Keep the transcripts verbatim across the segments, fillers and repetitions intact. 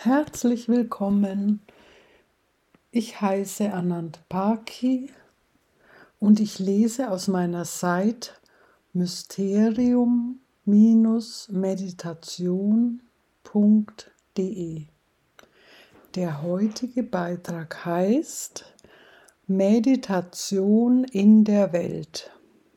Herzlich willkommen. Ich heiße Anand Paki und ich lese aus meiner Seite mysterium meditation punkt de. Der heutige Beitrag heißt Meditation in der Welt.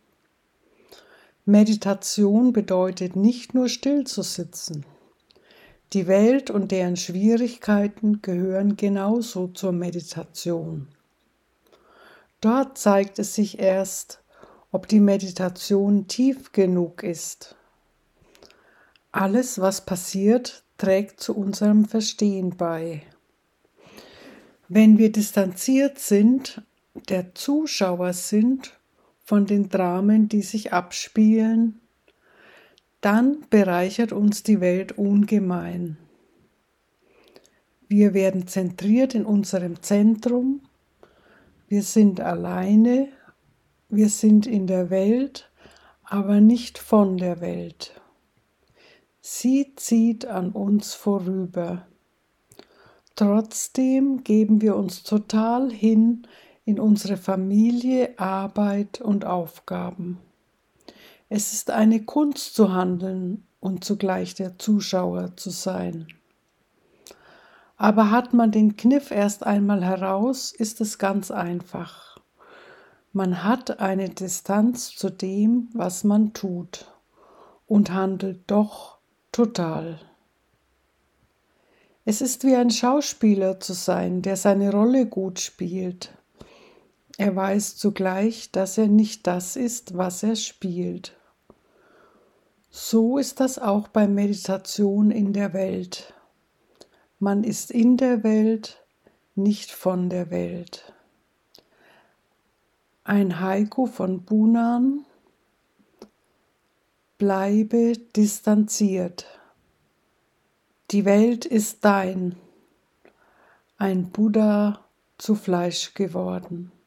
Meditation bedeutet nicht nur still zu sitzen. Die Welt und deren Schwierigkeiten gehören genauso zur Meditation. Dort zeigt es sich erst, ob die Meditation tief genug ist. Alles, was passiert, trägt zu unserem Verstehen bei. Wenn wir distanziert sind, der Zuschauer sind von den Dramen, die sich abspielen, dann bereichert uns die Welt ungemein. Wir werden zentriert in unserem Zentrum, wir sind alleine, wir sind in der Welt, aber nicht von der Welt. Sie zieht an uns vorüber. Trotzdem geben wir uns total hin in unsere Familie, Arbeit und Aufgaben. Es ist eine Kunst zu handeln und zugleich der Zuschauer zu sein. Aber hat man den Kniff erst einmal heraus, ist es ganz einfach. Man hat eine Distanz zu dem, was man tut und handelt doch total. Es ist wie ein Schauspieler zu sein, der seine Rolle gut spielt. Er weiß zugleich, dass er nicht das ist, was er spielt. So ist das auch bei Meditation in der Welt. Man ist in der Welt, nicht von der Welt. Ein Haiku von Bunan: Bleibe distanziert. Die Welt ist dein, ein Buddha zu Fleisch geworden.